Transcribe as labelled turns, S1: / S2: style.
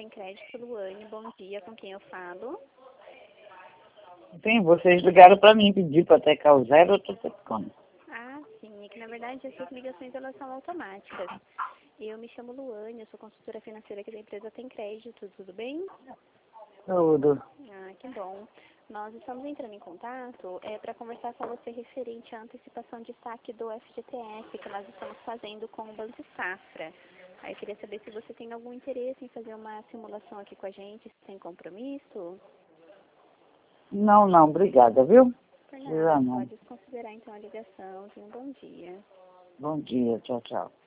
S1: Tem Crédito, Luane, bom dia, com quem eu falo?
S2: Sim, vocês ligaram para mim, pedir para Teca o zero, eu estou tecando.
S1: Ah, sim, é que na verdade essas ligações elas são automáticas. Eu me chamo Luane, eu sou consultora financeira aqui da empresa Tem Crédito, tudo bem?
S2: Tudo.
S1: Ah, que bom. Nós estamos entrando em contato para conversar com você referente à antecipação de saque do FGTS que nós estamos fazendo com o Banco Safra. Aí eu queria saber se você tem algum interesse em fazer uma simulação aqui com a gente, sem compromisso.
S2: Não, não, obrigada, viu?
S1: Por nada,
S2: Precisa não.
S1: pode considerar então a ligação. Tenha um bom dia.
S2: Bom dia, tchau, tchau.